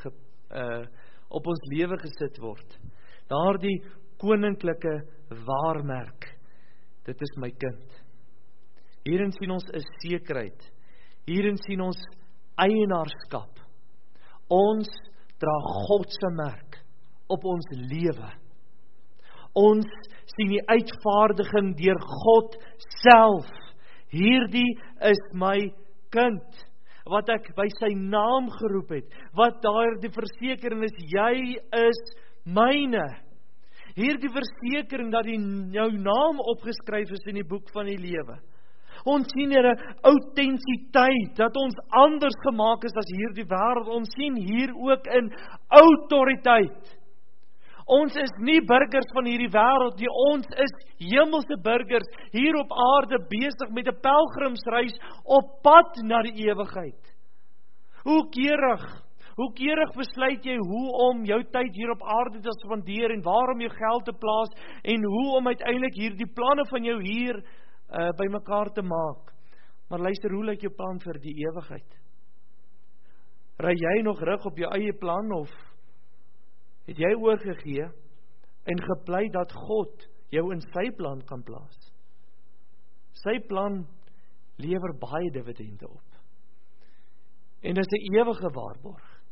ons lewe gesit word. Daardie koninklike waarmerk, dit is my kind. Hierin sien ons 'n sekerheid, hierin sien ons eienaarskap. Ons dra God se merk op ons lewe. Ons sien die uitvaardiging deur God self. Hierdie is my kind, wat ek by sy naam geroep het, wat daar die versekering is, jy is myne. Hierdie versekering dat jou naam opgeskryf is in die boek van die lewe. Ons sien hier 'n authentisiteit, dat ons anders gemaak is as hierdie wêreld. Ons sien hier ook in autoriteit. Ons is nie burgers van hierdie wêreld nie, ons is hemelse burgers hier op aarde besig met 'n pelgrimsreis op pad na die ewigheid. Hoe keurig besluit jy hoe om jou tyd hier op aarde te spandeer en waar om jou geld te plaas en hoe om uiteindelik hierdie planne van jou hier by mekaar te maak. Maar luister, hoe lyk jou plan vir die ewigheid? Ry jy nog rig op jou eie plan of het jy oorgegee en gepleit dat God jou in sy plan kan plaas? Sy plan lewer baie dividende op. En dit is 'n ewige waarborg.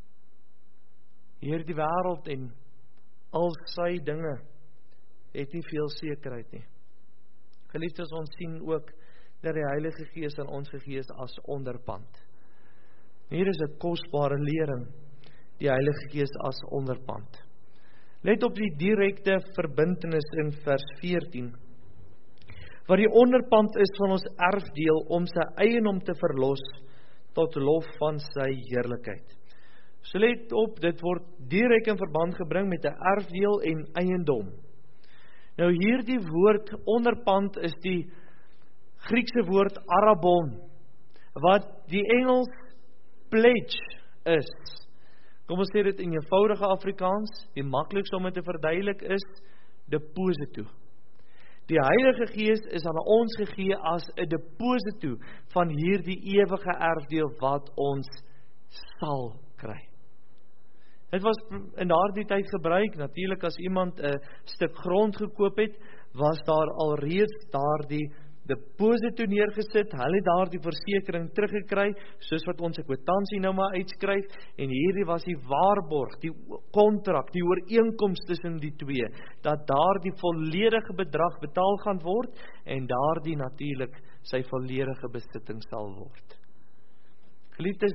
Hierdie wêreld en al sy dinge het nie veel sekerheid nie. Geliefdes, ons sien ook dat die Heilige Gees aan ons gegee is as onderpand. Hier is 'n kosbare lering, die Heilige Gees as onderpand. Let op die direkte verbintenis in vers 14, waar die onderpand is van ons erfdeel om sy eiendom te verlos tot lof van sy heerlikheid. So let op, dit word direk in verband gebring met 'n erfdeel en eiendom. Nou hierdie woord onderpand is die Griekse woord arabon, wat die Engels pledge is. Kom ons sê dit in eenvoudige Afrikaans, die maklikste om dit te verduidelik is deposito. Die Heilige Gees is aan ons gegee as 'n deposito van hierdie ewige erfdeel wat ons sal kry. Dit was in daardie tyd gebruik, natuurlik as iemand 'n stuk grond gekoop het, was daar alreeds daardie deposito neergesit, hulle het daardie versekering teruggekry, soos wat ons 'n kwitansie nou maar uitskryf, en hierdie was die waarborg, die kontrak, die ooreenkoms tussen die twee, dat daardie volledige bedrag betaal gaan word, en daardie natuurlik sy volledige besitting sal word. Geliefdes,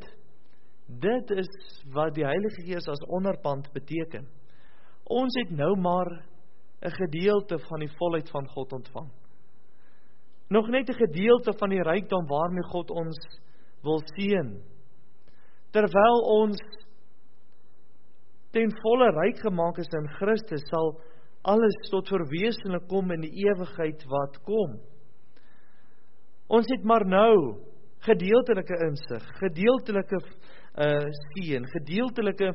dit is wat die Heilige Gees as onderpand beteken. Ons het nou maar 'n gedeelte van die volheid van God ontvang. Nog net 'n gedeelte van die rykdom waarmee God ons wil seën. Terwyl ons ten volle ryk gemaak is in Christus, sal alles tot verwesenlik kom in die ewigheid wat kom. Ons het maar nou gedeeltelike insig, gedeeltelike seën, gedeeltelike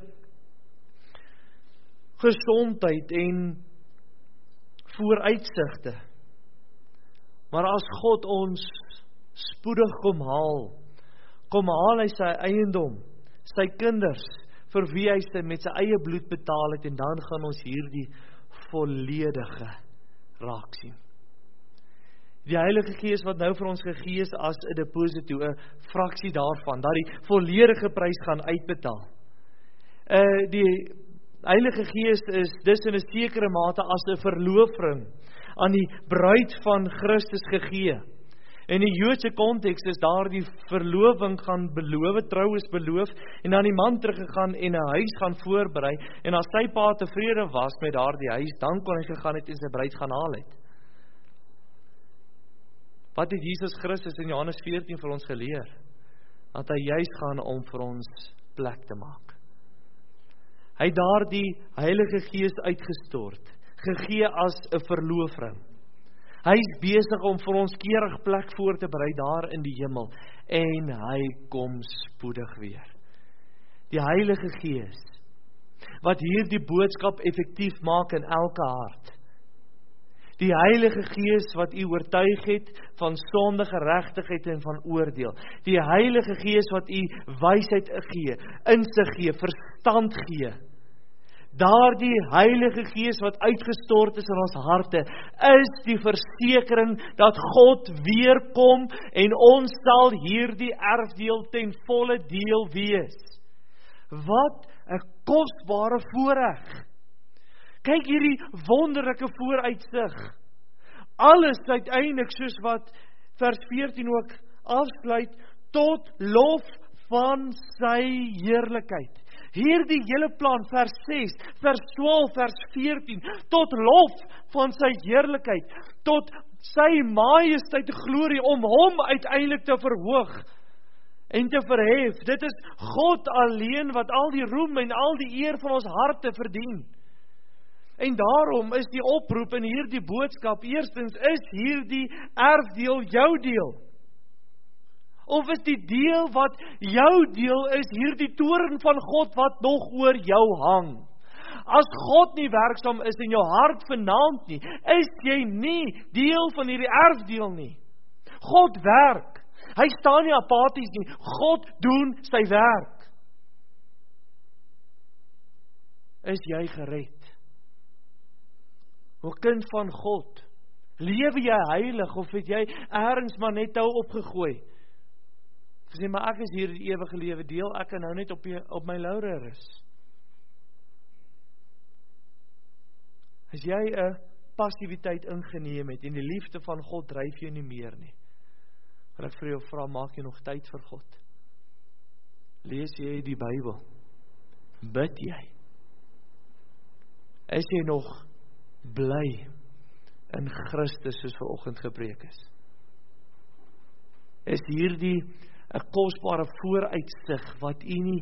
gesondheid en vooruitsigte. Maar as God ons spoedig kom haal hy sy eiendom, sy kinders, vir wie hy met sy eie bloed betaal het, en dan gaan ons hierdie volledige raak sien. Die Heilige Gees wat nou vir ons gegee is as 'n deposito, 'n fraksie daarvan, dat die volledige prys gaan uitbetaal. Die Heilige Gees is dus in 'n sekere mate as 'n verloofring aan die bruid van Christus gegee. In die Joodse konteks is daar die verloving gaan beloof, trou is beloof, en dan die man teruggegaan en 'n huis gaan voorberei, en as sy pa tevrede was met daardie huis, dan kon hy gegaan het en sy bruid gaan haal het. Wat het Jesus Christus in Johannes 14 vir ons geleer? Dat hy juist gaan om vir ons plek te maak. Hy het daardie Heilige Gees uitgestort, gegee as 'n verloofring. Hy is besig om vir ons keurig plek voor te berei daar in die hemel, en hy kom spoedig weer. Die Heilige Gees, wat hierdie boodskap effektief maak in elke hart. Die Heilige Gees wat u oortuig het van sonde, geregtigheid en van oordeel. Die Heilige Gees wat u wysheid gee, insig gee, verstand gee. Daardie Heilige Gees wat uitgestort is in ons harte, is die versekering dat God weer kom en ons sal hierdie erfdeel ten volle deel wees. Wat 'n kosbare voorreg. Kyk hierdie wonderlike vooruitsig. Alles uiteindelik, soos wat vers 14 ook afsluit, tot lof van sy heerlikheid. Hierdie hele plan, vers 6, vers 12, vers 14, tot lof van sy heerlikheid, tot sy majesteit glorie, om hom uiteindelik te verhoog en te verhef. Dit is God alleen wat al die roem en al die eer van ons harte verdien. En daarom is die oproep in hierdie boodskap, eerstens, is hierdie erfdeel jou deel? Of is die deel wat jou deel is, hierdie toorn van God wat nog oor jou hang? As God nie werksaam is in jou hart vanaand nie, is jy nie deel van hierdie erfdeel nie. God werk. Hy staan nie apaties nie. God doen sy werk. Is jy gered? O kind van God, lewe jy heilig of het jy ergens maar net tou opgegooi? Sê, maar ek is hier die ewige lewe deel, ek kan nou net op my laure rus. As jy 'n passiwiteit ingeneem het en die liefde van God dryf jou nie meer nie, wil ek vir jou vra, maak jy nog tyd vir God? Lees jy die Bybel? Bid jy? Is jy nog bly in Christus soos vanoggend gepreek is? Is hierdie 'n kosbare vooruitsig wat u nie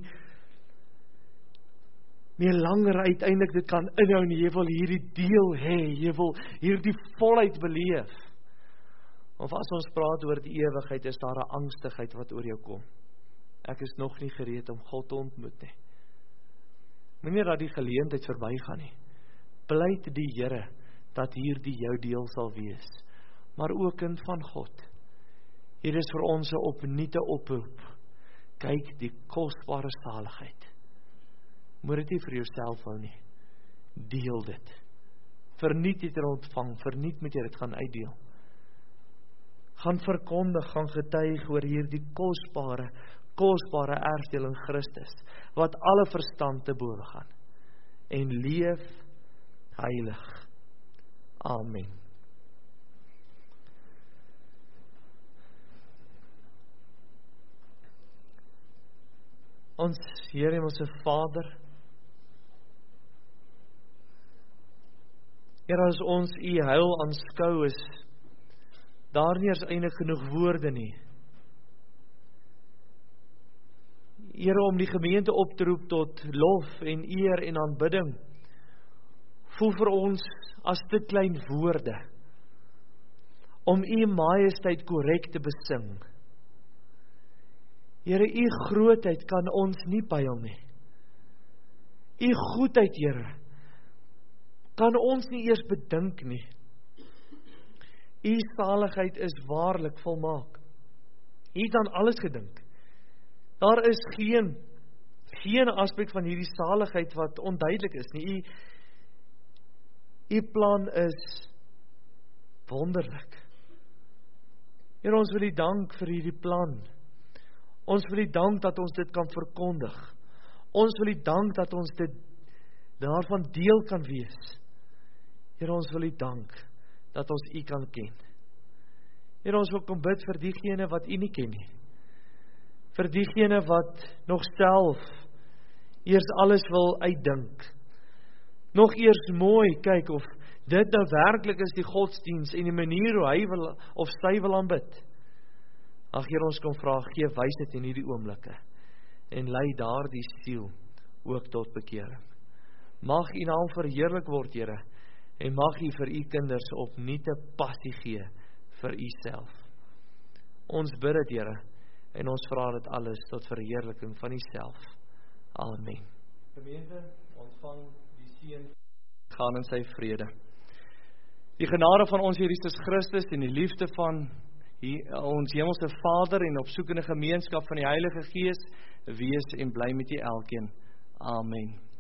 meer langer uiteindelik dit kan inhou nie? Jy wil hierdie deel hê, jy wil hierdie volheid beleef. Of as ons praat oor die ewigheid, is daar 'n angstigheid wat oor jou kom. Ek is nog nie gereed om God te ontmoet nie. Moenie dat die geleentheid verbygaan nie. Pleit die Here dat hierdie jou deel sal wees. Maar ook kind van God. Hier is vir ons 'n opnuute oproep. Kyk die kosbare saligheid. Moet dit nie vir jouself hou nie. Deel dit. Verniet dit en ontvang, verniet moet jy dit gaan uitdeel. Gaan verkondig, gaan getuig oor hierdie kosbare erfdeel in Christus, wat alle verstand te bowe gaan. En leef heilig. Amen. Ons Here en ons Vader, Here, as ons u heil aanskou, is daar nie eers eintlik genoeg woorde nie. Here, om die gemeente op te roep tot lof en eer en aanbidding, voel vir ons as te klein woorde, om u majesteit korrek te besing. Here, u grootheid kan ons nie pyl nie. U goedheid, Here, kan ons nie eers bedink nie. U saligheid is waarlik volmaak. U het aan alles gedink. Daar is geen aspek van hierdie saligheid wat onduidelik is nie. U plan is wonderlik. Here, ons wil u dank vir hierdie plan. Ons wil u dank dat ons dit kan verkondig. Ons wil u dank dat ons dit daarvan deel kan wees. Here, ons wil u dank dat ons u kan ken. Here, ons wil kom bid vir diegene wat u nie ken nie. Vir diegene wat nog self eers alles wil uitdink. Nog eers mooi kyk of dit nou werklik is die godsdiens en die manier hoe hy wil of sy wil aanbid. Ag Here, ons kom vra, gee wysheid in hierdie oomblikke en lei daardie siel ook tot bekering. Mag u naam verheerlik word, Here, en mag u vir u kinders opnuute passie gee vir u self. Ons bid dit, Here, en ons vra dit alles tot verheerliking van u self. Amen. Gemeente, ontvang die seën, gaan in sy vrede. Die genade van ons Here Jesus Christus en die liefde van ons hemelse Vader en opsoekende gemeenskap van die Heilige Gees wees en bly met u elkeen. Amen.